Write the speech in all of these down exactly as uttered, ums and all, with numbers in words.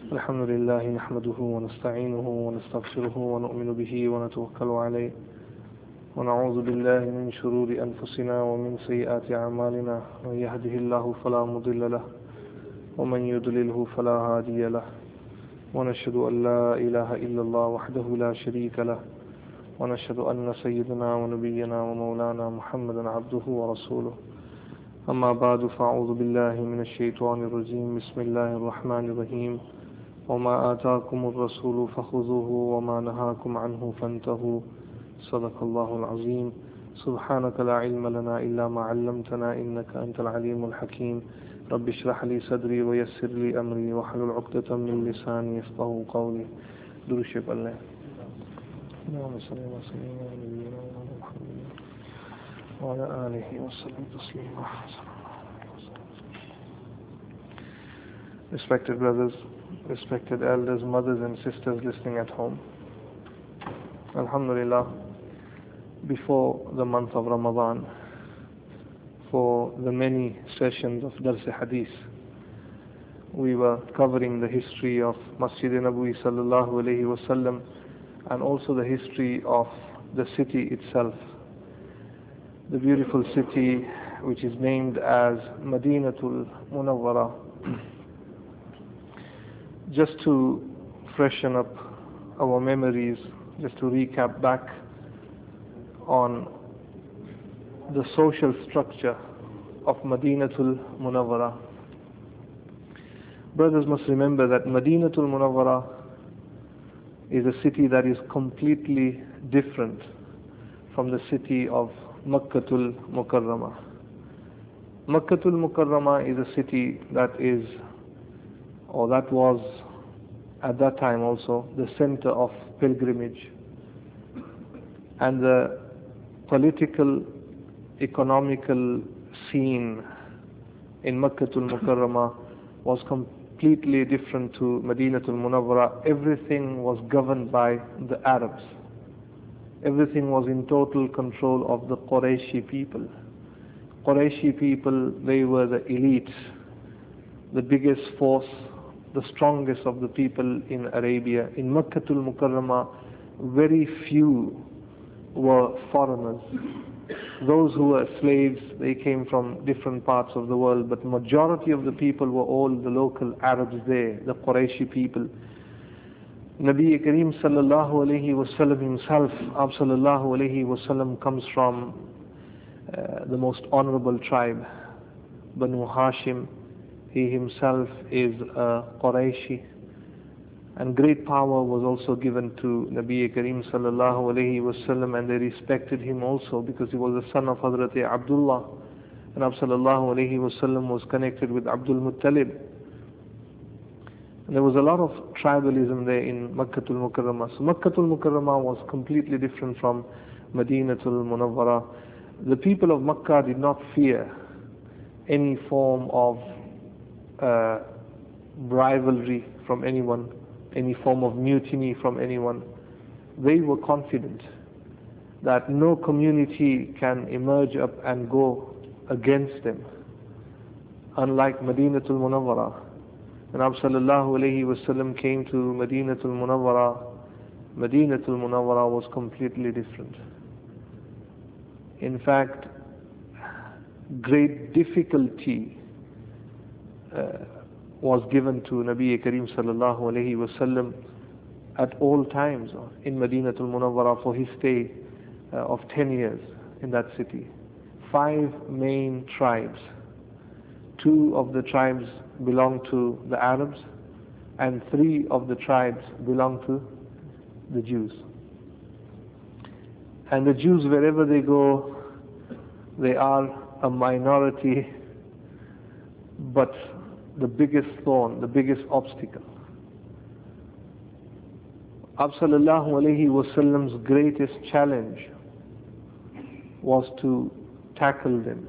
الحمد لله نحمده ونستعينه ونستغفره ونؤمن به ونتوكل عليه ونعوذ بالله من شرور أنفسنا ومن سيئات أعمالنا من يهده الله فلا مضل له ومن يضلله فلا هادي له ونشهد أن لا إله إلا الله وحده لا شريك له ونشهد أن سيدنا ونبينا ومولانا محمدا عبده ورسوله أما بعد فأعوذ بالله من الشيطان الرجيم بسم الله الرحمن الرحيم وما آتاكم الرسول فخذوه وما نهاكم عنه فانتهوا صدق الله العظيم سبحانك لا علم لنا إلا ما علمتنا إنك أنت العليم الحكيم رب اشرح لي صدري ويسر لي أمري واحلل عقدة من لساني يفقهوا قولي درشب الله اللهم صل وسلم على نبينا محمد وعلى آله وسلم تسليما. Respected brothers, respected elders, mothers and sisters listening at home, Alhamdulillah, before the month of Ramadan, for the many sessions of Dars Hadith, we were covering the history of Masjid Nabawi sallallahu alayhi wasallam and also the history of the city itself, the beautiful city which is named as Madinatul Munawwara. Just to freshen up our memories, just to recap back on the social structure of Madinatul Munawwara. Brothers must remember that Madinatul Munawwara is a city that is completely different from the city of Makkatul Mukarramah. Makkatul Mukarramah is a city that is, or that was at that time also, the center of pilgrimage. And the political, economical scene in Makkatul Mukarramah was completely different to Madinatul Munawwara. Everything was governed by the Arabs. Everything was in total control of the Qurayshi people. Qurayshi people, they were the elite, the biggest force, the strongest of the people in Arabia. In Makkatul Mukarramah, very few were foreigners. Those who were slaves, they came from different parts of the world, but majority of the people were all the local Arabs there, the Qurayshi people. Nabi Kareem sallallahu alayhi wasallam himself, Ab sallallahu alayhi wasallam, comes from uh, the most honorable tribe, Banu Hashim. He himself is a Qurayshi, and great power was also given to Nabi Kareem sallallahu alayhi wasallam, and they respected him also because he was the son of Hazrat Abdullah, and Ab sallallahu alayhi wasallam was connected with Abdul Muttalib. And there was a lot of tribalism there in Makkatul Mukarramah. So Makkatul Mukarramah was completely different from Madinatul Munawwara. The people of Makkah did not fear any form of uh, rivalry from anyone, any form of mutiny from anyone. They were confident that no community can emerge up and go against them, unlike Madinatul Munawwara. When Abu sallallahu alayhi wasallam came to Madinatul Munawwara, Madinatul Munawwara was completely different. In fact, great difficulty uh, was given to Nabi Kareem sallallahu alayhi wasallam at all times in Madinatul Munawwara for his stay uh, of ten years in that city. Five main tribes. Two of the tribes belong to the Arabs, and three of the tribes belong to the Jews. And the Jews, wherever they go, they are a minority, but the biggest thorn, the biggest obstacle. Ab sallallahu alayhi wasallam's greatest challenge was to tackle them.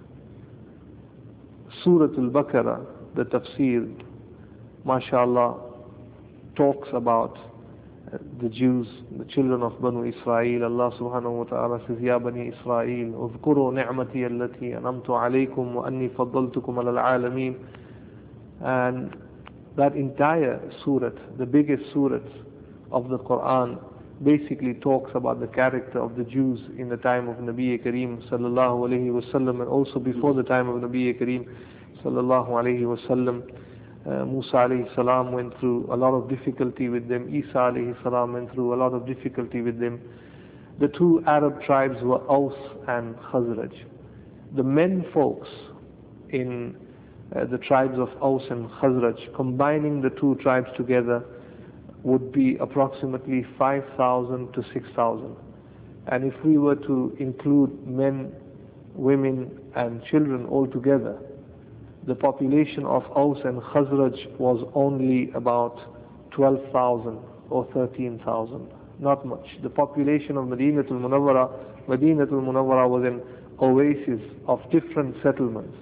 Surah Al-Baqarah, the tafsir, mashallah, talks about uh, the Jews, the children of Banu Israel. Allah subhanahu wa ta'ala says, Ya Bani Israel, اذكروا نعمتي التي أنعمت عليكم وأني فضلتكم على العالمين. And That entire surat, the biggest surat of the Quran, basically talks about the character of the Jews in the time of Nabi Kareem sallallahu alayhi wasallam, and also before the time of Nabi Kareem sallallahu alayhi wasallam. Uh, Musa alayhi salam went through a lot of difficulty with them. Isa alayhi salam went through a lot of difficulty with them. The two Arab tribes were Aus and Khazraj. The men folks in uh, the tribes of Aus and Khazraj, combining the two tribes together, would be approximately five thousand to six thousand. And if we were to include men, women and children all together, the population of Aus and Khazraj was only about twelve thousand or thirteen thousand. Not much. The population of Madinatul Munawwara, Madinatul Munawwara was an oasis of different settlements.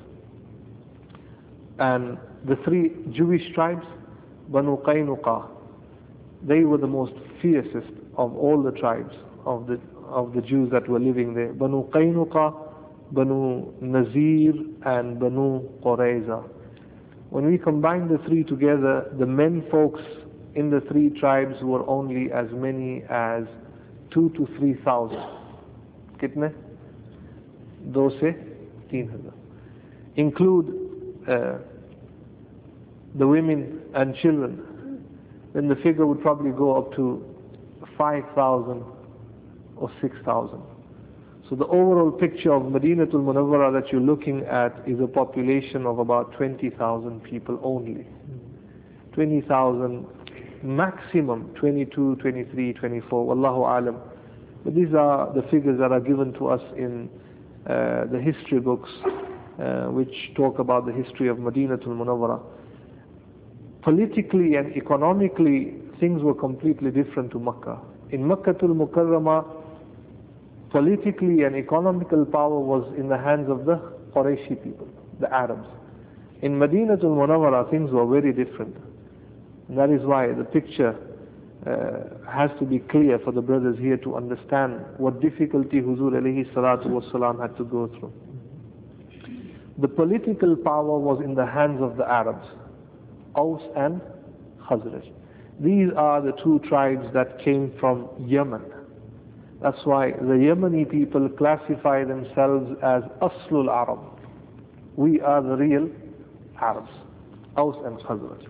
And the three Jewish tribes, Banu Qaynuqa, they were the most fiercest of all the tribes of the of the Jews that were living there. Banu Qaynuqa, Banu Nazir and Banu Qurayza. When we combine the three together, the men folks in the three tribes were only as many as two to three thousand. Kitne? Do se teen hazar. Include uh, the women and children, then the figure would probably go up to five thousand or six thousand. So the overall picture of Madinatul Munawwara that you're looking at is a population of about twenty thousand people only. twenty thousand, maximum twenty-two, twenty-three, twenty-four, wallahu alam. But these are the figures that are given to us in uh, the history books uh, which talk about the history of Madinatul Munawwara. Politically and economically, things were completely different to Makkah. In Makkatul Mukarramah, politically and economical power was in the hands of the Qurayshi people, the Arabs. In Madinatul Munawwara, things were very different. And that is why the picture uh, has to be clear for the brothers here to understand what difficulty Huzur alayhi salatu wasalam had to go through. The political power was in the hands of the Arabs, Aus and Khazraj. These are the two tribes that came from Yemen. That's why the Yemeni people classify themselves as Aslul Arab. We are the real Arabs, Aus and Khazraj.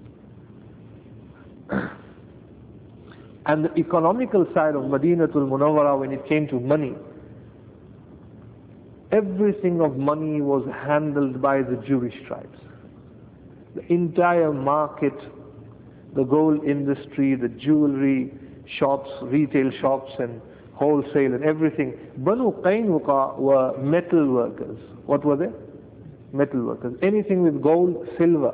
And the economical side of Madinatul Munawwara, when it came to money, everything of money was handled by the Jewish tribes. The entire market, the gold industry, the jewelry shops, retail shops and wholesale and everything. Banu Qaynuqa were metal workers. What were they? Metal workers. Anything with gold, silver.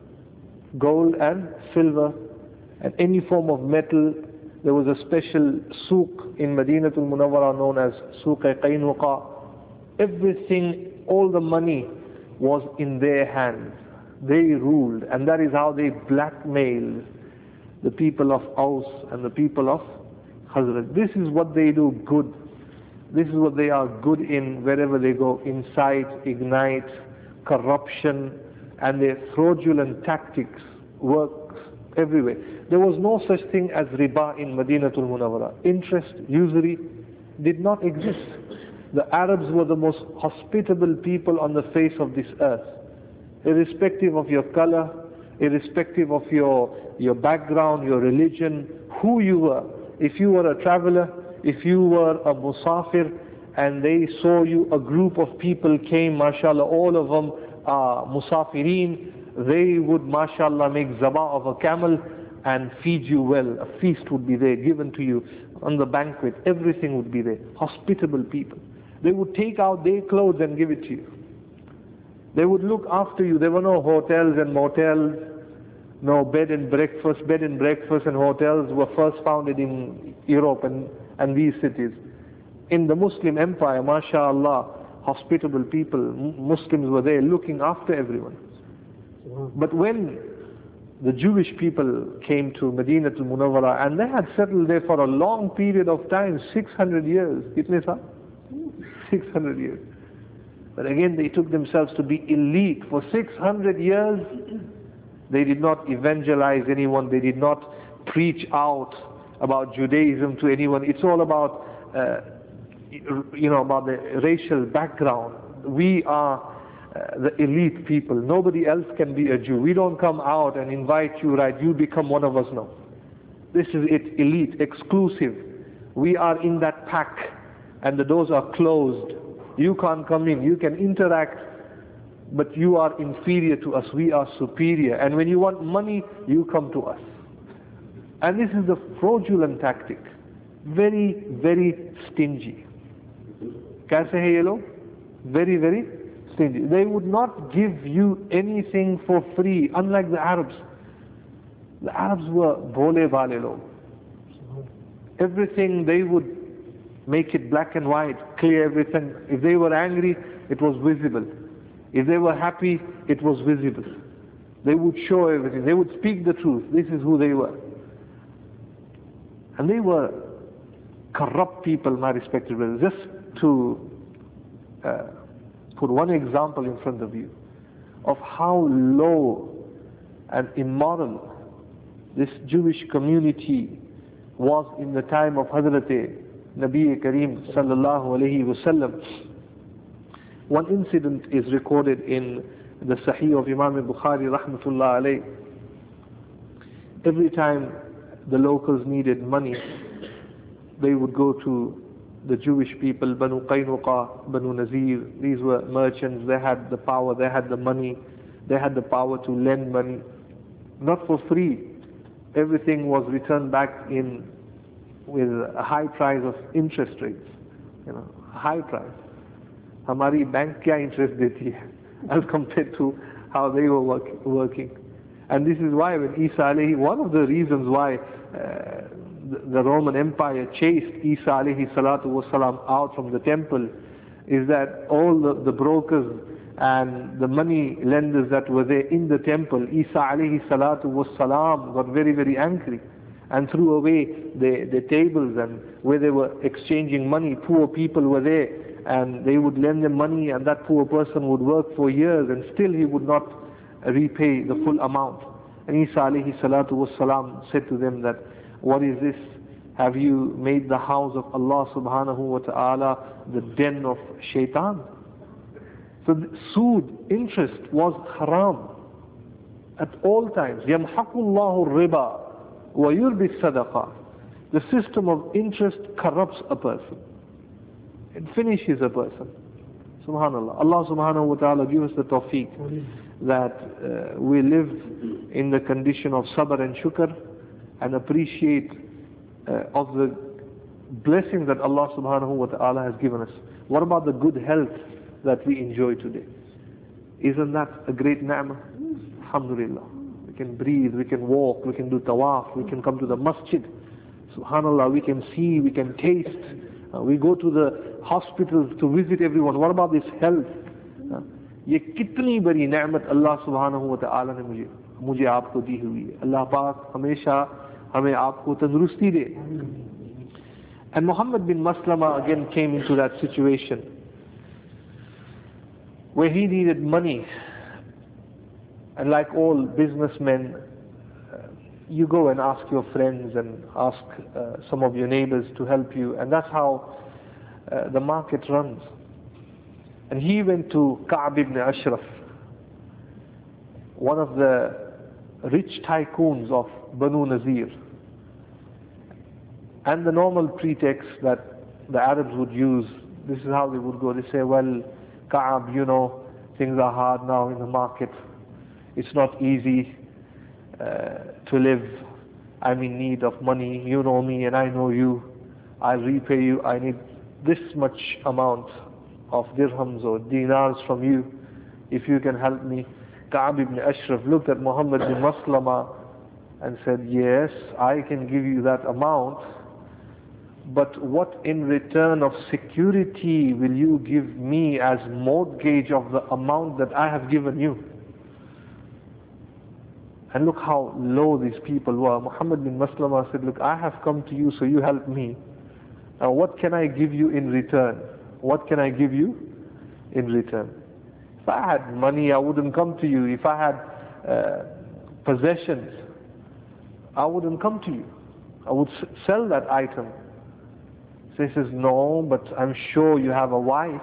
Gold and silver and any form of metal. There was a special souk in Madinatul Munawwara known as Souq Qaynuqa. Everything, all the money was in their hands. They ruled, and that is how they blackmailed the people of Aus and the people of Khazraj. This is what they do good. This is what they are good in wherever they go. Incite, ignite, corruption, and their fraudulent tactics work everywhere. There was no such thing as riba in Madinatul Munawwara. Interest, usury did not exist. The Arabs were the most hospitable people on the face of this earth. Irrespective of your color, irrespective of your, your background, your religion, who you were. If you were a traveler, if you were a musafir, and they saw you, a group of people came, mashallah, all of them are musafirin, they would, mashallah, make zabah of a camel and feed you well. A feast would be there, given to you on the banquet. Everything would be there. Hospitable people. They would take out their clothes and give it to you. They would look after you. There were no hotels and motels, no bed and breakfast. Bed and breakfast and hotels were first founded in Europe and, and these cities. In the Muslim empire, mashallah, hospitable people, Muslims were there looking after everyone. But when the Jewish people came to Madinatul Munawwara, and they had settled there for a long period of time, six hundred years. Kitne saal? six hundred years. But again, they took themselves to be elite. For six hundred years, They did not evangelize anyone. They did not preach out about Judaism to anyone. It's all about, uh, you know, about the racial background. We are uh, the elite people. Nobody else can be a Jew. We don't come out and invite you, right? You become one of us. No. This is it, elite, exclusive. We are in that pack, and the doors are closed. You can't come in. You can interact, but you are inferior to us. We are superior. And when you want money, you come to us. And this is the fraudulent tactic. Very, very stingy. Kaise hai ye log? Very, very stingy. They would not give you anything for free, unlike the Arabs. The Arabs were bole wale log. Everything they would make it black and white, clear everything. If they were angry, it was visible. If they were happy, it was visible. They would show everything. They would speak the truth. This is who they were. And they were corrupt people, my respected brothers. Just to uh, put one example in front of you of how low and immoral this Jewish community was in the time of Hazrat Nabi Kareem sallallahu alayhi wasallam. One incident is recorded in the Sahih of Imam Bukhari rahmatullah alayh. Every time the locals needed money, they would go to the Jewish people, Banu Qaynuqa, Banu Nazir. These were merchants. They had the power, they had the money, they had the power to lend money, not for free. Everything was returned back in with a high price of interest rates, you know, a high price. Hamari bank kya interest deti hai as compared to how they were work, working. And this is why when Isa alayhi, one of the reasons why uh, the, the Roman Empire chased Isa alayhi salatu wasalam out from the temple is that all the, the brokers and the money lenders that were there in the temple, Isa alayhi salatu wasalam got very, very angry and threw away the, the tables and where they were exchanging money. Poor people were there and they would lend them money, and that poor person would work for years and still he would not repay the full amount. And Isa alayhi salatu wasalam said to them that, what is this? Have you made the house of Allah subhanahu wa ta'ala the den of shaitan? So sood, interest, was haram at all times. يَمْحَقُ اللَّهُ الرِّبَى وَيُرْبِي الصَّدَقَةِ. The system of interest corrupts a person. It finishes a person. Subhanallah. Allah subhanahu wa ta'ala give us the tawfiq that uh, we live in the condition of sabr and shukr and appreciate uh, of the blessings that Allah subhanahu wa ta'ala has given us. What about the good health that we enjoy today? Isn't that a great ni'mah? Alhamdulillah. We can breathe, we can walk, we can do tawaf, we can come to the masjid. Subhanallah, we can see, we can taste. Uh, we go to the hospitals to visit everyone. What about this health? Uh, ये कितनी बड़ी नेमत अल्लाह सुब्हानहू व तआला ने मुझे मुझे आपको दी हुई है. अल्लाह पाक हमेशा हमें आपको तंदुरुस्ती दे. And Muhammad bin Maslama again came into that situation where he needed money, and like all businessmen, uh, you go and ask your friends and ask uh, some of your neighbors to help you, and that's how uh, the market runs. And he went to Ka'b ibn Ashraf, one of the rich tycoons of Banu Nazir. And the normal pretext that the Arabs would use, this is how they would go. They say, well, Ka'b, you know, things are hard now in the market. It's not easy uh, to live. I'm in need of money. You know me and I know you. I'll repay you. I need this much amount of dirhams or dinars from you, if you can help me. Ka'b ibn Ashraf looked at Muhammad bin Maslama and said, yes, I can give you that amount, but what in return of security will you give me as mortgage of the amount that I have given you? And look how low these people were. Muhammad bin Maslama said, look, I have come to you so you help me. Now what can I give you in return? What can I give you in return? If I had money, I wouldn't come to you. If I had uh, possessions, I wouldn't come to you. I would s- sell that item. So he says, no, but I'm sure you have a wife.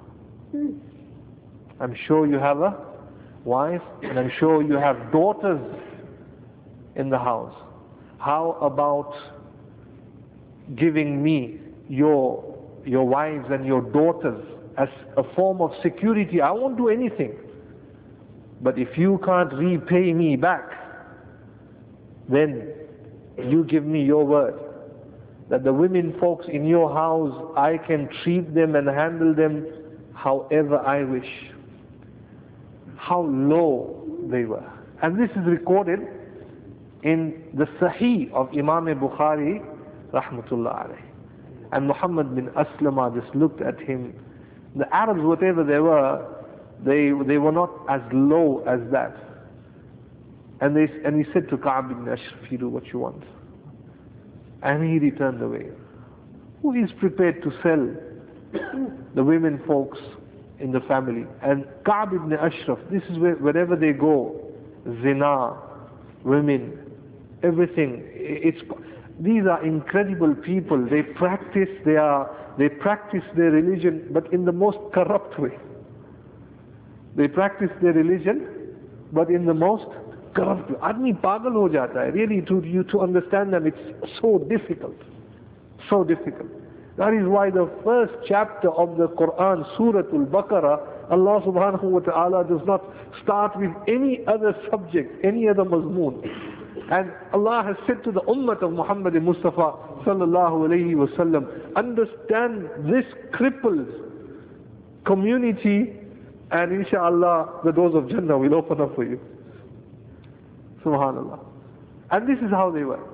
I'm sure you have a wife, and I'm sure you have daughters in the house. How about giving me your your wives and your daughters as a form of security? I won't do anything. But if you can't repay me back, then you give me your word that the women folks in your house, I can treat them and handle them however I wish. How low they were. And this is recorded in the Sahih of Imam Bukhari, rahmatullah alayhi. And Muhammad bin Aslama just looked at him. The Arabs, whatever they were, they they were not as low as that. And they and he said to Ka'b ibn Ashraf, you do what you want. And he returned away. Who is prepared to sell the women folks in the family? And Ka'b ibn Ashraf, this is where wherever they go, zina, women, everything. It's these are incredible people. They practice their they practice their religion, but in the most corrupt way. They practice their religion, but in the most corrupt way. Admi pagal ho jata hai. Really, to you to understand them, it's so difficult, so difficult. That is why the first chapter of the Quran, Surah Al-Baqarah, Allah Subhanahu wa Taala does not start with any other subject, any other mazmoon. And Allah has said to the ummah of Muhammad Mustafa sallallahu alayhi wa sallam, understand this cripples community, and inshallah the doors of Jannah will open up for you. Subhanallah. And this is how they were.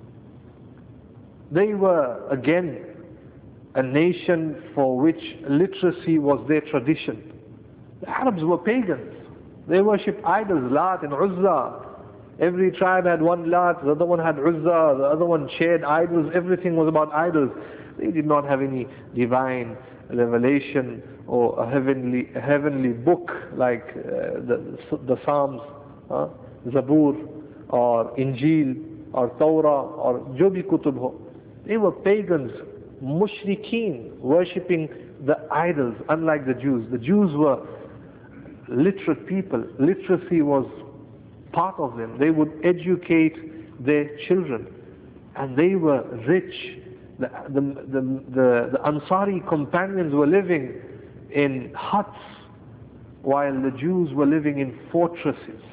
They were again a nation for which literacy was their tradition. The Arabs were pagans. They worshipped idols, Lat and Uzza. Every tribe had one Lat, the other one had Uzza, the other one shared idols. Everything was about idols. They did not have any divine revelation or a heavenly a heavenly book like uh, the, the Psalms, uh, Zabur, or Injil, or Torah, or jo bhi kutub ho. They were pagans, mushrikeen, worshipping the idols, unlike the Jews. The Jews were literate people. Literacy was part of them. They would educate their children, and they were rich. The, the, the, the, the Ansari companions were living in huts, while the Jews were living in fortresses.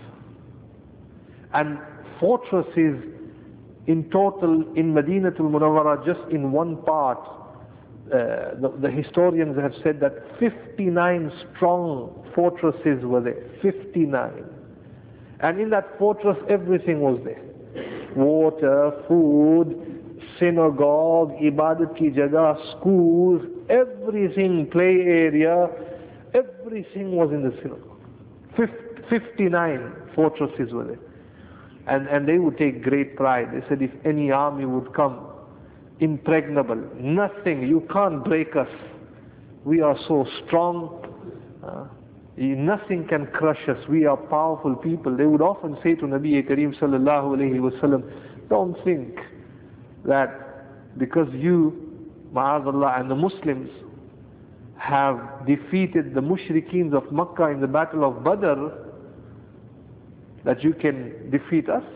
And fortresses in total in Madinatul Munawwara, just in one part, uh, the, the historians have said that fifty-nine strong fortresses were there. fifty-nine. And in that fortress, everything was there. Water, food, synagogue, ibadat ki jagah, schools, everything, play area, everything was in the synagogue. fifty-nine fortresses were there. And, and they would take great pride. They said, if any army would come, impregnable, nothing, you can't break us. We are so strong. Uh, Nothing can crush us. We are powerful people. They would often say to Nabi Kareem sallallahu alayhi wa sallam, don't think that because you, ma'azallah, and the Muslims have defeated the mushrikeens of Makkah in the battle of Badr, that you can defeat us.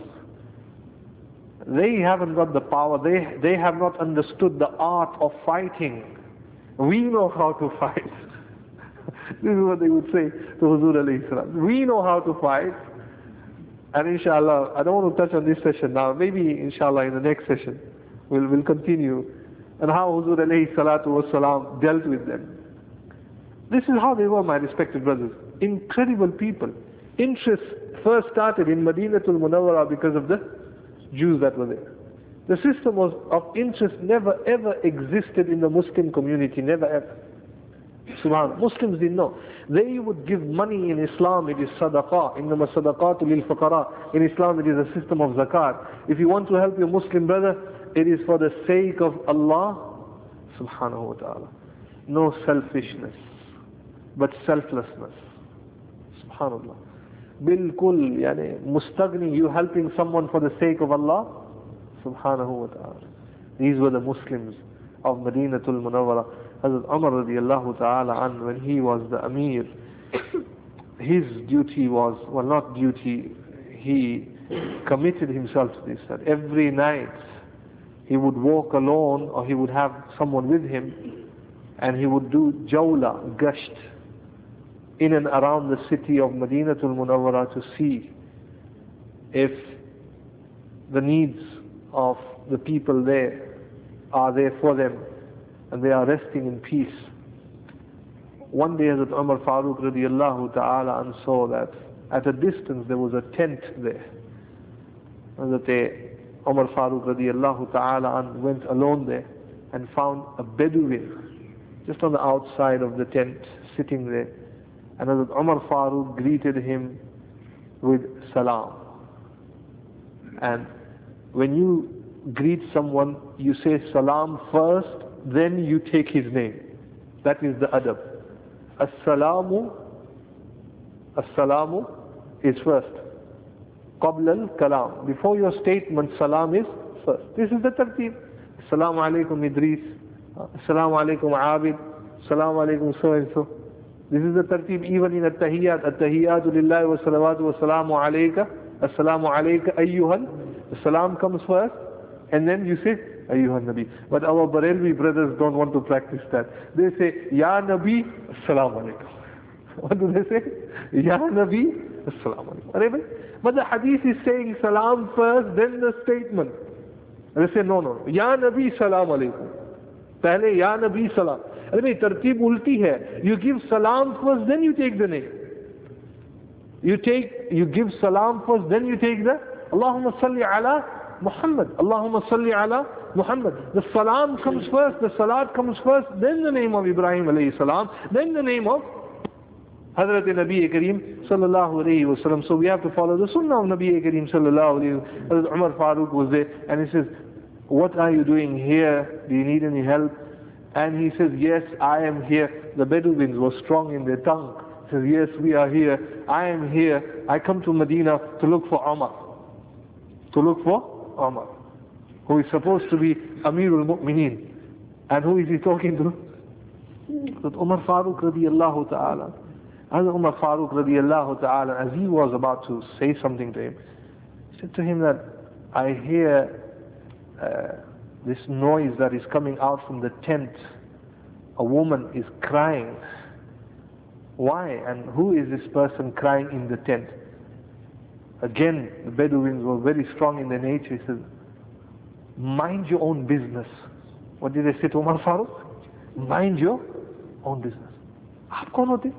They haven't got the power. They, they have not understood the art of fighting. We know how to fight. This is what they would say to Huzur alayhi salam. We know how to fight, and inshallah, I don't want to touch on this session now. Maybe inshallah in the next session we'll, we'll continue and how Huzur alayhi salatu wasalam dealt with them. This is how they were, my respected brothers. Incredible people. Interest first started in Madinatul Munawwara because of the Jews that were there. The system was of interest never ever existed in the Muslim community, never ever. Subhanallah. Muslims didn't know. They would give money in Islam, it is sadaqah. Innama sadaqatu lil fuqara. In Islam it is a system of zakat. If you want to help your Muslim brother, it is for the sake of Allah subhanahu wa ta'ala. No selfishness, but selflessness. Subhanallah. Bilkul, yani mustagni, you helping someone for the sake of Allah subhanahu wa ta'ala. These were the Muslims of Madinatul Munawwara. Hazrat Umar radiallahu ta'ala an, when he was the Amir, his duty was, well not duty, he committed himself to this, that every night he would walk alone or he would have someone with him, and he would do jawla, gasht, in and around the city of Madinatul Munawwara to see if the needs of the people there are there for them and they are resting in peace. One day Hazrat Umar Farooq radiallahu ta'ala and saw that at a distance there was a tent there. Hazrat Umar Farooq radiallahu ta'ala and went alone there and found a Bedouin just on the outside of the tent sitting there. And Hazrat Umar Farooq greeted him with salam. And when you greet someone, you say salam first, then you take his name. That is the adab. As-salamu, as-salamu is first. Qabla al-kalam. Before your statement, salam is first. This is the tartib. Assalamu alaikum Idris. Assalamu alaikum Abid. Assalamu alaikum so and so. This is the tartib even in at-tahiyyat. At-tahiyyatu lillahi wa salawatu wa salamu alayka. Assalamu alayka ayyuhan. The salam comes first, and then you say ayyuhan nabi. But our Barelvi brothers don't want to practice that. They say ya nabi, assalamu alaykum. What do they say? Ya nabi, assalamu alaykum. But the hadith is saying salam first, then the statement. And they say no, no, ya nabi, salam alaykum. Pehle ya nabi, salam. Anyway, tartib ulti hai. You give salam first, then you take the name. You take, you give salam first, then you take the Allahumma salli ala Muhammad. Allahumma salli ala Muhammad. The salam comes first, the salat comes first, then the name of Ibrahim alayhi salam, then the name of Hazrat Nabi Kareem sallallahu alayhi wa sallam. So we have to follow the sunnah of Nabi Kareem sallallahu alayhi wa sallam. Hazrat Umar Farooq was there and he says, what are you doing here? Do you need any help? And he says, yes, I am here. The Bedouins were strong in their tongue. He says, yes, we are here. I am here. I come to Medina to look for Umar. To look for Umar, who is supposed to be Amirul Mu'mineen. And who is he talking to? That Umar Farooq radiallahu ta'ala. As Umar Farooq radiallahu ta'ala, as he was about to say something to him, he said to him that, I hear uh, this noise that is coming out from the tent. A woman is crying. Why? And who is this person crying in the tent? Again, the Bedouins were very strong in their nature. He says, mind your own business. What did they say to Umar Farooq? Mind your own business. Aap kaun hote?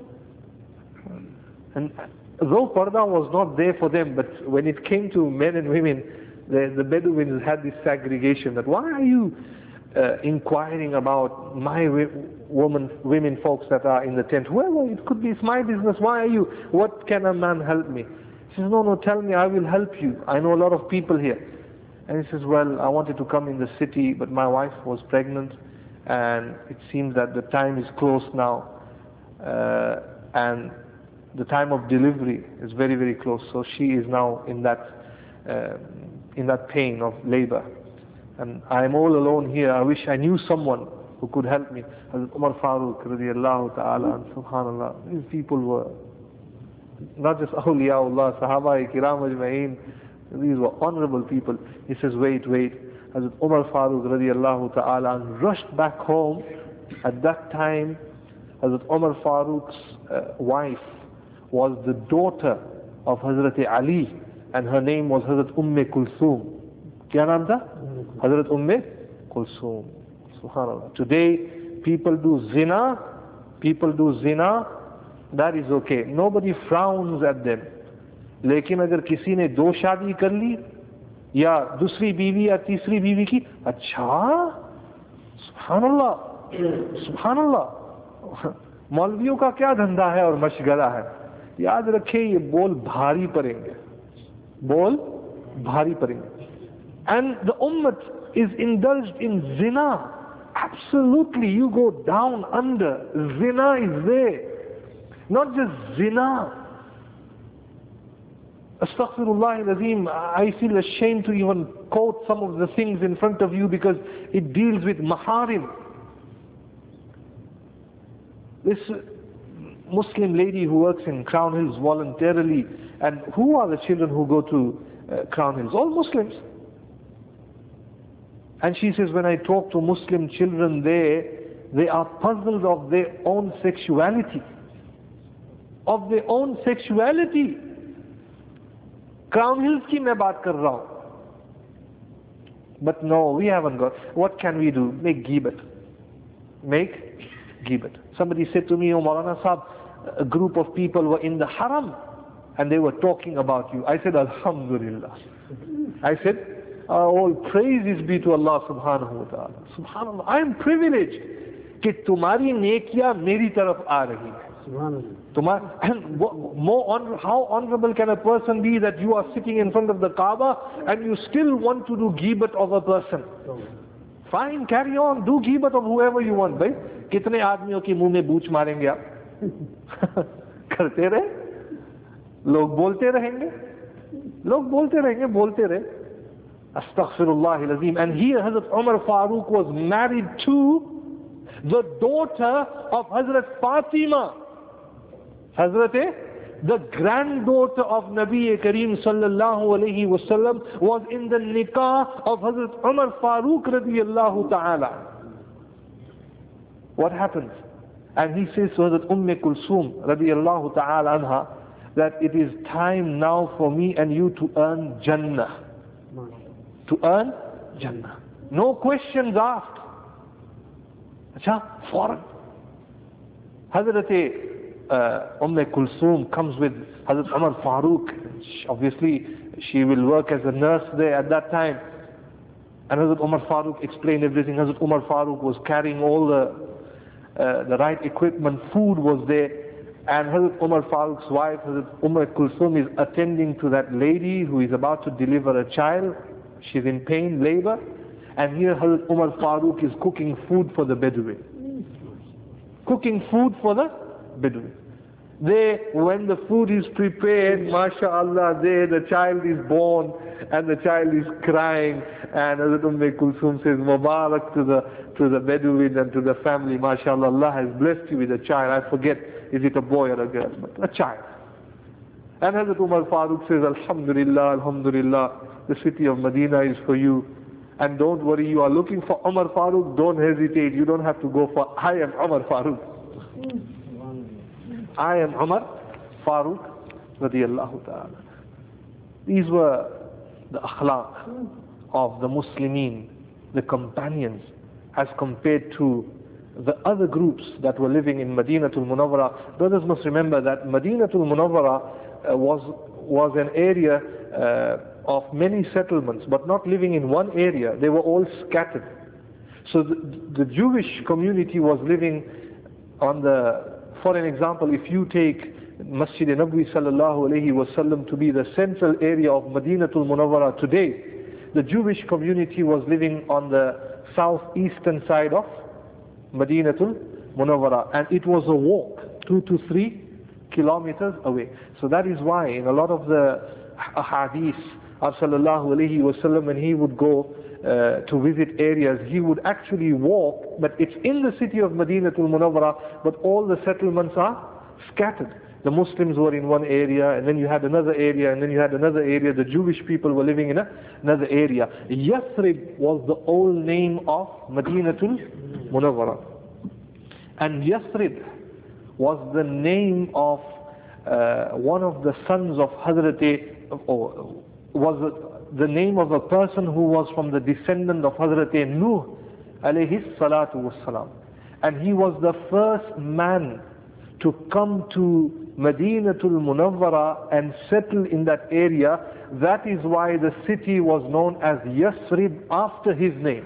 And though Parda was not there for them, but when it came to men and women, the, the Bedouins had this segregation that why are you uh, inquiring about my women, women folks that are in the tent? Well, it could be, it's my business. Why are you? What can a man help me? He says, no, no, tell me, I will help you. I know a lot of people here. And he says, well, I wanted to come in the city, but my wife was pregnant, and it seems that the time is close now, uh, and the time of delivery is very, very close. So she is now in that, uh, in that pain of labor. And I am all alone here. I wish I knew someone who could help me. Hazrat Umar Farooq radiallahu ta'ala, and subhanallah, these people were not just awliyaullah, sahaba kiram ajma'in, these were honorable people. He says, wait, wait. Hazrat Umar Farooq radiallahu ta'ala rushed back home. At that time, Hazrat Umar Farooq's uh, wife was the daughter of Hazrat Ali, and her name was Hazrat Umm Kulthum. Kya naam tha? Hazrat Umm Kulthum. Subhanallah. Today, people do zina, people do zina, that is okay. Nobody frowns at them. लेकिन अगर किसी ने दो शादी कर ली या दूसरी बीवी या तीसरी बीवी की, अच्छा सुभानअल्लाह सुभानअल्लाह, मौलवियों का क्या धंधा है और मशगला है? याद रखें, ये बोल भारी पड़ेंगे, बोल भारी पड़ेंगे. And the ummah is indulged in zina. Absolutely, you go down under. Zina is there. Not just zina. Astaghfirullah al-Azim, I feel ashamed to even quote some of the things in front of you because it deals with maharim. This Muslim lady who works in Crown Hills voluntarily, and who are the children who go to uh, Crown Hills? All Muslims. And she says, when I talk to Muslim children there, they are puzzled of their own sexuality. Of their own sexuality. Crown Hills ki main baat kar raha hu. But no, we haven't got. What can we do? Make ghibat. Make ghibat. Somebody said to me, oh Maulana Sahab, a group of people were in the haram and they were talking about you. I said, Alhamdulillah. I said, all praises be to Allah subhanahu wa ta'ala. Subhanallah, I am privileged कि तुम्हारी नेकियां मेरी तरफ आ रही है. And more honor, how honorable can a person be that you are sitting in front of the Kaaba and you still want to do ghibat of a person? Fine, carry on, do ghibat of whoever you want. भाई कितने आदमियों के मुंह में बूच मारेंगे आप? करते रहे, लोग बोलते रहेंगे, लोग बोलते रहेंगे, बोलते रहे. Astaghfirullah al-Azim. And here Hazrat Umar Farooq was married to the daughter of Hazrat Fatima. Hazrat, the granddaughter of Nabi Kareem sallallahu alayhi wasallam, was in the nikah of Hazrat Umar Farooq radiyallahu ta'ala. What happens? And he says to Hazrat Umm Kulsum radiyallahu ta'ala anha that it is time now for me and you to earn Jannah. To earn Jannah. No questions asked. Acha, foreign. Hazrat uh, Umm Kulsum comes with Hazrat Umar Farooq. Obviously, she will work as a nurse there at that time. And Hazrat Umar Farooq explained everything. Hazrat Umar Farooq was carrying all the uh, the right equipment. Food was there. And Hazrat Umar Farooq's wife, Hazrat Umm Kulsum, is attending to that lady who is about to deliver a child. She's in pain, labor. And here Hazrat Umar Farooq is cooking food for the Bedouin. Cooking food for the Bedouin. There, when the food is prepared, mashallah, there the child is born and the child is crying. And Hazrat Umm Kulsum says, Mubarak to the, to the Bedouin and to the family. Mashallah, Allah has blessed you with a child. I forget, is it a boy or a girl? But a child. And Hazrat Umar Farooq says, Alhamdulillah, Alhamdulillah, the city of Medina is for you. And don't worry, you are looking for Umar Farooq, don't hesitate. You don't have to go for, I am Umar Farooq. I am Umar Farooq radiyallahu ta'ala. These were the akhlaq of the Muslimin, the companions, as compared to the other groups that were living in Madinatul Munawwara. Brothers must remember that Madinatul Munawwara uh, was, was an area uh, of many settlements, but not living in one area. They were all scattered. So the, the Jewish community was living on the, for an example, if you take Masjid Nabawi sallallahu alayhi wasallam to be the central area of Madinatul Munawwara today, the Jewish community was living on the southeastern side of Madinatul Munawwara, and it was a walk, two to three kilometers away. So that is why in a lot of the ahadith of sallallahu alayhi wasallam, when he would go uh, to visit areas, he would actually walk, but it's in the city of Madinatul Munawwara, but all the settlements are scattered. The Muslims were in one area, and then you had another area, and then you had another area. The Jewish people were living in a, another area. Yathrib was the old name of Madinatul Munawwara. And Yathrib was the name of uh, one of the sons of Hazrat, oh, was the name of a person who was from the descendant of Hazrat Nuh alayhi salatu wassalam. And he was the first man to come to Madinatul Munawwara and settle in that area. That is why the city was known as Yathrib after his name.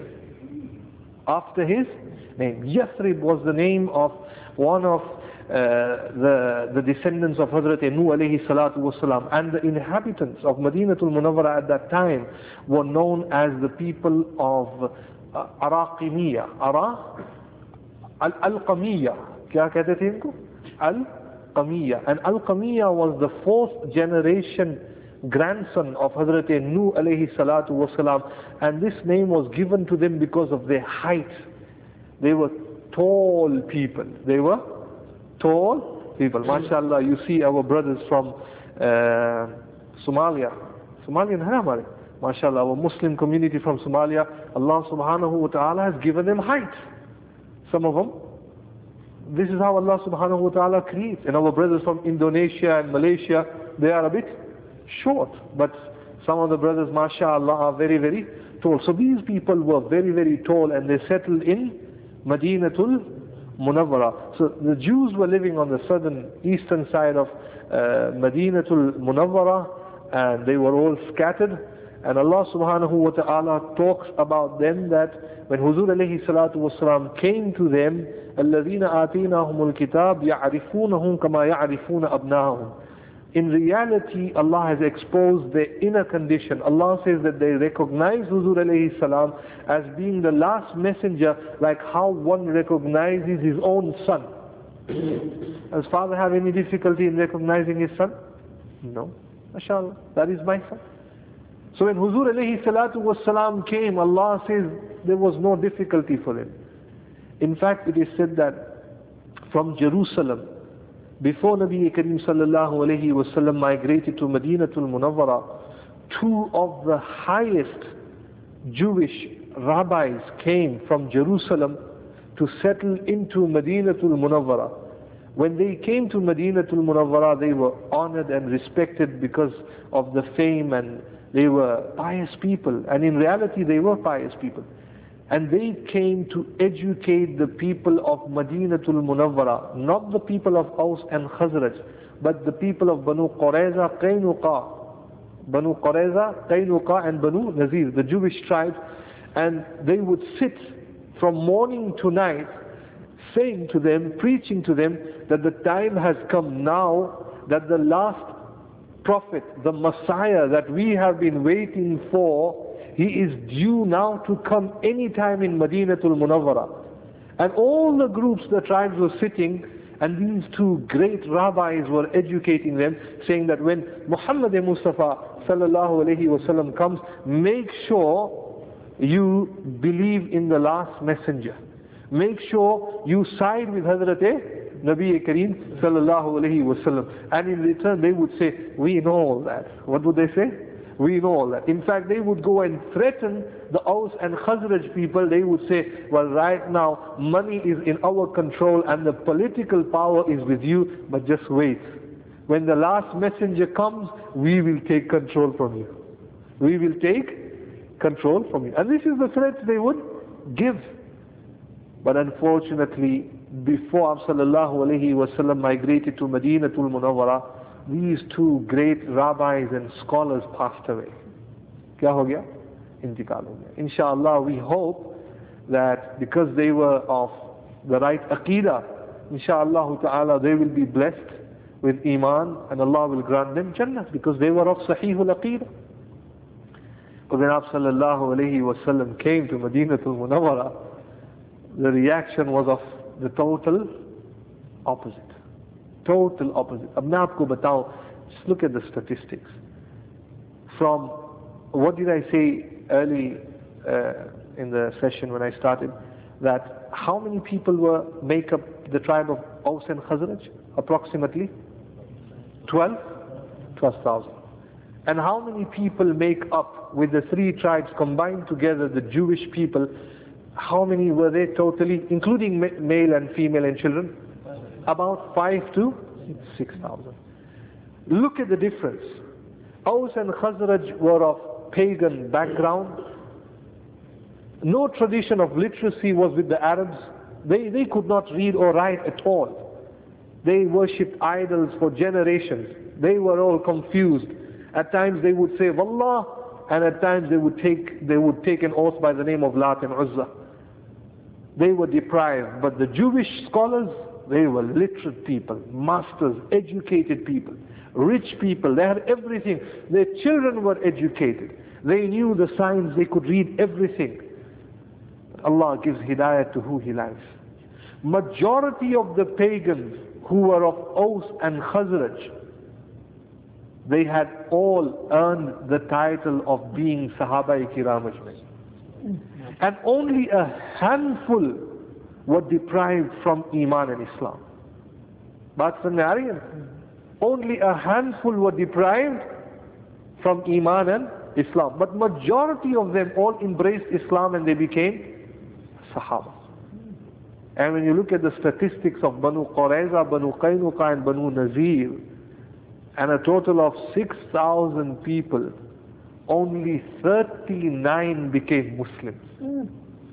After his name. Yathrib was the name of one of uh, the, the descendants of Hazrat Nuh alayhi salatu wasalam. And the inhabitants of Madinatul Munawwara at that time were known as the people of uh, Araqimiyya. Ara? Al-Alqamiyya. Kya kehte the inko? Al-Qamiyya. And Al-Qamiyya was the fourth generation grandson of Hazrat Nuh alayhi salatu wasalam, and this name was given to them because of their height. They were tall people. They were tall people. MashaAllah, you see our brothers from uh, Somalia. Somalian hai hamare. MashaAllah, our Muslim community from Somalia, Allah subhanahu wa ta'ala has given them height. Some of them. This is how Allah subhanahu wa ta'ala creates. And our brothers from Indonesia and Malaysia, they are a bit short. But some of the brothers, mashallah, are very, very tall. So these people were very, very tall, and they settled in Madinatul Munawwara. So the Jews were living on the southern, eastern side of uh, Madinatul Munawwara, and they were all scattered. And Allah subhanahu wa ta'ala talks about them that when Huzur alayhi salatu wasalam came to them, الَّذِينَ آتِينَاهُمُ الْكِتَابِ يَعْرِفُونَهُمْ كَمَا يَعْرِفُونَ أَبْنَاهُمْ. In reality, Allah has exposed their inner condition. Allah says that they recognize Huzur alayhi salam as being the last messenger, like how one recognizes his own son. Does father have any difficulty in recognizing his son? No. MashaAllah, that is my son. So when Huzur alayhi salatu wasalam came, Allah says there was no difficulty for him. In fact, it is said that from Jerusalem, before Nabi Kareem sallallahu alayhi wasallam migrated to Madinatul Munawwara, two of the highest Jewish rabbis came from Jerusalem to settle into Madinatul Munawwara. When they came to Madinatul Munawwara, they were honored and respected because of the fame, and they were pious people, and in reality they were pious people. And they came to educate the people of Madinatul Munawwara, not the people of Aus and Khazraj, but the people of Banu Qurayza, Qaynuqa, Banu Qurayza, Qaynuqa and Banu Nazir, the Jewish tribes. And they would sit from morning to night saying to them, preaching to them, that the time has come now that the last prophet, the Messiah that we have been waiting for, he is due now to come anytime in Madinatul Munawwara. And all the groups, the tribes were sitting, and these two great rabbis were educating them, saying that when Muhammad Mustafa sallallahu alayhi wasallam comes, make sure you believe in the last messenger. Make sure you side with Hazrat Nabi Kareem sallallahu alayhi wasallam. And in return they would say, we know all that. What would they say? We know all that. In fact, they would go and threaten the Aus and Khazraj people. They would say, well, right now money is in our control and the political power is with you, but just wait. When the last messenger comes, we will take control from you. We will take control from you. And this is the threat they would give. But unfortunately, before sallallahu alayhi wasallam migrated to Madinatul Munawwara, these two great rabbis and scholars passed away. Kya ho gaya? Intikal ho gaya. Inshallah, we hope that because they were of the right aqidah, inshallah ta'ala, they will be blessed with iman, and Allah will grant them Jannah because they were of sahihul aqidah. But when Aap sallallahu alayhi wasallam came to Madinatul Munawwara, the reaction was of the total opposite. Total opposite. Ab main aapko batao, just look at the statistics. From, what did I say early uh, in the session when I started, that how many people were make up the tribe of Aus and Khazraj? Approximately twelve? twelve thousand. And how many people make up, with the three tribes combined together, the Jewish people, how many were they totally, including male and female and children? About five to six thousand. Look at the difference. Aus and Khazraj were of pagan background. No tradition of literacy was with the Arabs. They, they could not read or write at all. They worshipped idols for generations. They were all confused. At times they would say Wallah, and at times they would take, they would take an oath by the name of Lat and Uzza. They were deprived. But the Jewish scholars, they were literate people, masters, educated people, rich people. They had everything. Their children were educated. They knew the signs. They could read everything. Allah gives hidayah to who He likes. Majority of the pagans who were of Aus and Khazraj, they had all earned the title of being Sahaba Kiram Ajmain. And only a handful were deprived from Iman and Islam. But from the Aryan, only a handful were deprived from Iman and Islam. But majority of them all embraced Islam and they became Sahaba. And when you look at the statistics of Banu Qurayza, Banu Qaynuqa and Banu Nazir, and a total of six thousand people, only thirty-nine became Muslims.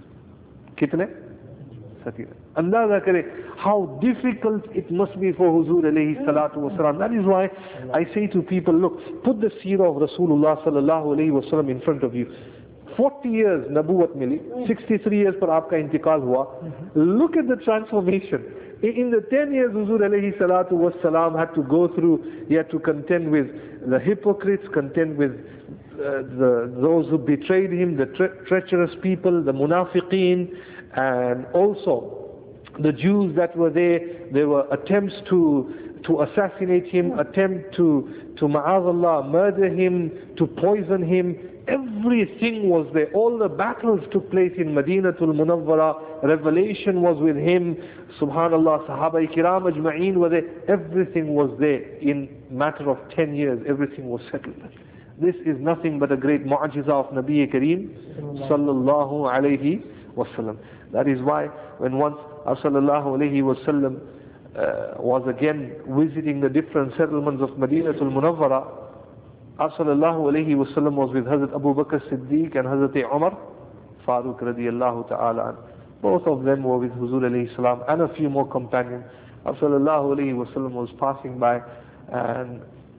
Kitne? thirty-nine. Andaza kare how difficult it must be for Huzur alayhi salatu wasalam. That is why I say to people, look, put the seerah of Rasulullah sallallahu alayhi wasallam in front of you. forty years nabuwat mili, sixty-three years par aapka intikal hua. Look at the transformation. In the ten years Huzur alayhi salatu wasalam had to go through, he had to contend with the hypocrites, contend with uh, the, those who betrayed him, the tre treacherous people, the munafiqeen, and also the Jews that were there. There were attempts to to assassinate him, attempt to, to ma'azallah, murder him, to poison him. Everything was there. All the battles took place in Madinatul Munawwara. Revelation was with him. Subhanallah, Sahaba Kiram Ajma'een were there. Everything was there. In matter of ten years, everything was settled. This is nothing but a great mu'jiza of Nabi Kareem sallallahu alayhi wasallam. That is why when once sallallahu alayhi wasallam uh, was again visiting the different settlements of Madinatul Munawwara, sallallahu alayhi wasallam was with Hazrat Abu Bakr Siddiq and Hazrat Umar Farooq radiyallahu ta'ala an. Both of them were with Huzur alayhi salam and a few more companions. Sallallahu alayhi wasallam was passing by, and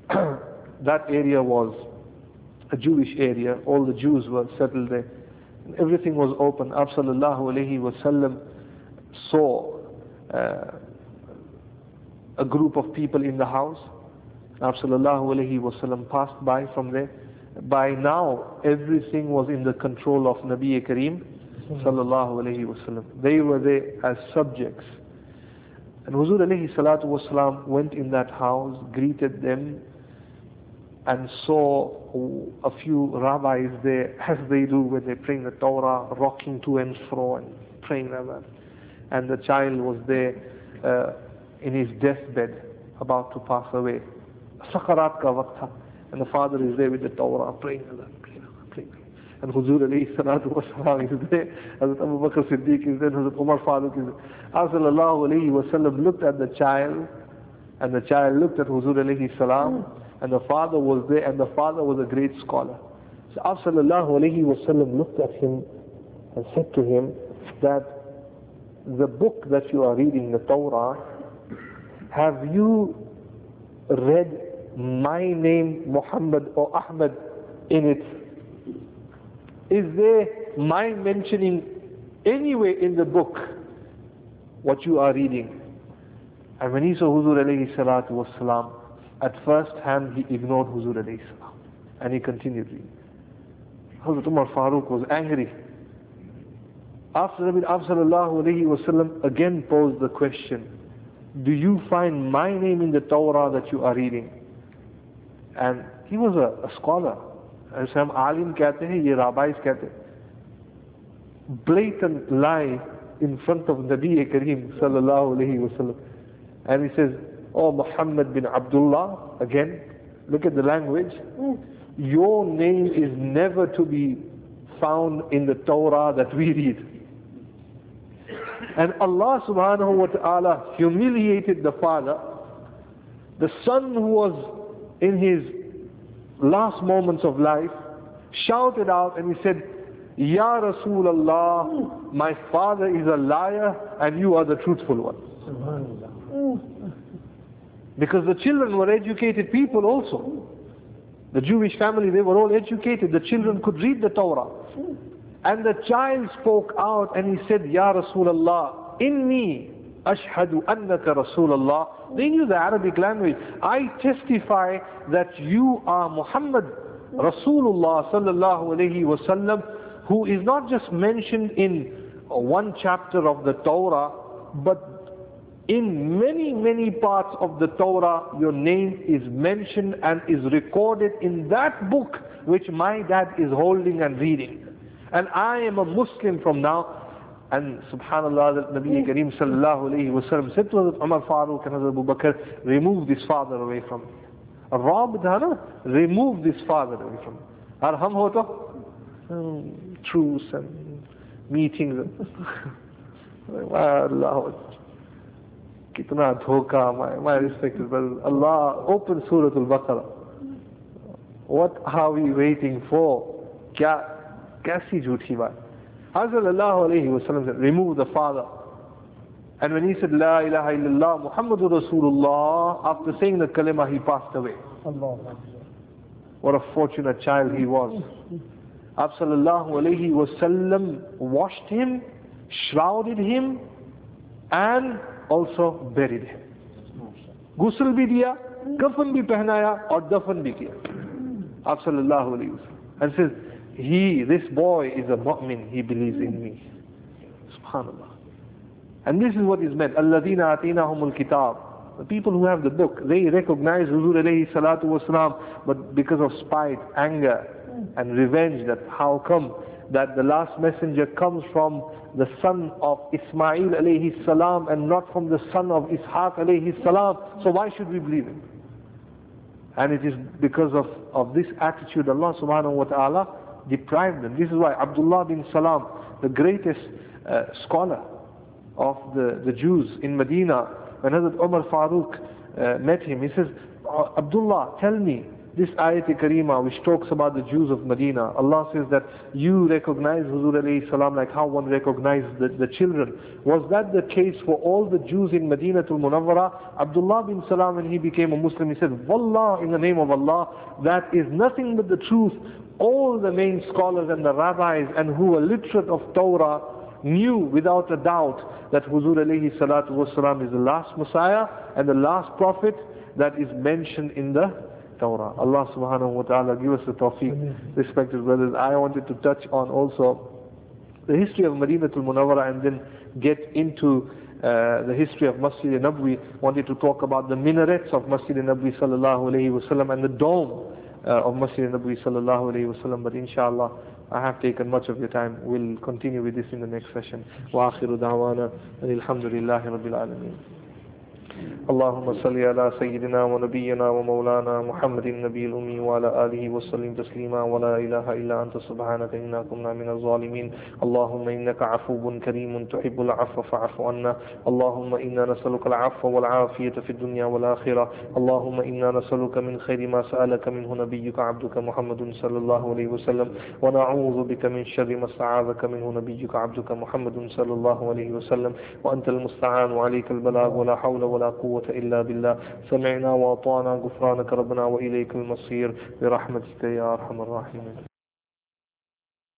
that area was a Jewish area. All the Jews were settled there. Everything was open. Sallallahu alayhi wasallam saw uh, a group of people in the house. Sallallahu alayhi wasallam passed by from there. By now, everything was in the control of Nabi Kareem sallallahu alayhi wasallam. They were there as subjects. And Huzur alayhi salatu wasalam went in that house, greeted them, and saw a few rabbis there, as they do when they pray the Torah, rocking to and fro and praying like that. And the child was there uh, in his deathbed, about to pass away. Sakarat ka waqt tha. And the father is there with the Torah, praying like that, praying, praying. And Huzur alayhi salatu wasalam is there, Hazrat Abu Bakr Siddiq is there, Hazrat Umar Farooq is there. Sallallahu alayhi wasallam looked at the child, and the child looked at Huzur alayhi salam, and the father was there, and the father was a great scholar. So Sallallahu alayhi wasallam looked at him and said to him that the book that you are reading, the Torah, have you read my name Muhammad or Ahmad in it? Is there my mentioning anywhere in the book what you are reading? And when he saw Huzur alayhi salatu wasalam, at first hand he ignored Huzur alayhi salam and he continued reading. Hazrat Umar Farooq was angry. After Nabi sallallahu alayhi wasallam again posed the question, do you find my name in the Torah that you are reading? And he was a, a scholar. As हम alim कहते हैं, ये rabbis कहते हैं. Blatant lie in front of Nabi Kareem sallallahu alayhi wasallam. And he says, oh Muhammad bin Abdullah, again, look at the language. Your name is never to be found in the Torah that we read. And Allah subhanahu wa ta'ala humiliated the father. The son who was in his last moments of life shouted out and he said, Ya Rasulullah, my father is a liar and you are the truthful one. Because the children were educated people also. The Jewish family, they were all educated. The children could read the Torah. And the child spoke out and he said, Ya Rasulullah, inni ashhadu annaka Rasulullah. They knew the Arabic language. I testify that you are Muhammad Rasulullah sallallahu alayhi wasallam, who is not just mentioned in one chapter of the Torah, but In many, many parts of the Torah, your name is mentioned and is recorded in that book which my dad is holding and reading. And I am a Muslim from now. And subhanallah, that Nabi Kareem sallallahu alayhi wa sallam said to Hazrat Umar Farooq and Hazrat Abu Bakr, remove this father away from me. A Rabb dhana, remove this father away from me. Aur hum ho to, truce and meetings. Allah, kitna dhoka, my, my respected brothers. Allah, open Surah Al-Baqarah. What are we waiting for? Kya, kaisi jhoothi baat? Hazrat Sallallahu Alaihi Wasallam said, remove the father. And when he said, La ilaha illallah, Muhammadur Rasulullah, after saying the kalima, he passed away. What a fortunate child he was. Abd Sallallahu Alaihi Wasallam washed him, shrouded him, and also buried him. Ghusl bhi diya, kafan bhi pehnaya, aur dafan bhi kiya. Abd Sallallahu Alaihi Wasallam. And says, he, this boy is a mu'min, he believes in me. Subhanallah. And this is what is meant. Alladhina atinahumul kitab. The people who have the book, they recognize Huzur alayhi salatu wasalam, but because of spite, anger, and revenge, that how come that the last messenger comes from the son of Ismail alayhi salam and not from the son of Ishaq alayhi salam, so why should we believe him? And it is because of, of this attitude Allah subhanahu wa ta'ala deprived them. This is why Abdullah bin Salam, the greatest uh, scholar of the, the Jews in Medina, when Hazrat Umar Farooq uh, met him, he says, Abdullah, tell me, this ayat-e-karima which talks about the Jews of Medina, Allah says that you recognize Huzur alayhi salam like how one recognizes the, the children. Was that the case for all the Jews in Medina to Munawwara? Abdullah bin Salam, when he became a Muslim, he said, Wallah, in the name of Allah, that is nothing but the truth. All the main scholars and the rabbis and who were literate of Torah knew without a doubt that Huzur alayhi salatu wasalam is the last Messiah and the last prophet that is mentioned in the Torah. Allah subhanahu wa ta'ala give us the tawfiq. Respected brothers, I wanted to touch on also the history of Madinatul Munawwara and then get into uh, the history of Masjid Nabwi. Wanted to talk about the minarets of Masjid Nabwi sallallahu alayhi wa sallam and the dome uh, of Masjid Nabwi sallallahu alayhi wa sallam. But inshallah, I have taken much of your time. We'll continue with this in the next session. Wa akhiru da'wana alhamdulillahi rabbil alameen. اللهم صل على سيدنا ونبينا ومولانا محمد النبي الأمي وعلى آله وسلم تسليما ولا إله إلا أنت سبحانك إنا كنا من الظالمين اللهم إنك عفو كريم تحب العفو فاعف عنا اللهم إنا نسألك العفو والعافية في الدنيا والآخرة اللهم إنا نسألك من خير ما سألك منه نبيك عبدك محمد صلى الله عليه وسلم ونعوذ بك من شر ما استعاذك منه نبيك عبدك محمد صلى الله عليه وسلم وأنت المستعان وعليك البلاغ ولا حول ولا قوة إلا بالله سمعنا وأطعنا غفرانك ربنا وإليك المصير برحمتك يا أرحم الراحمين.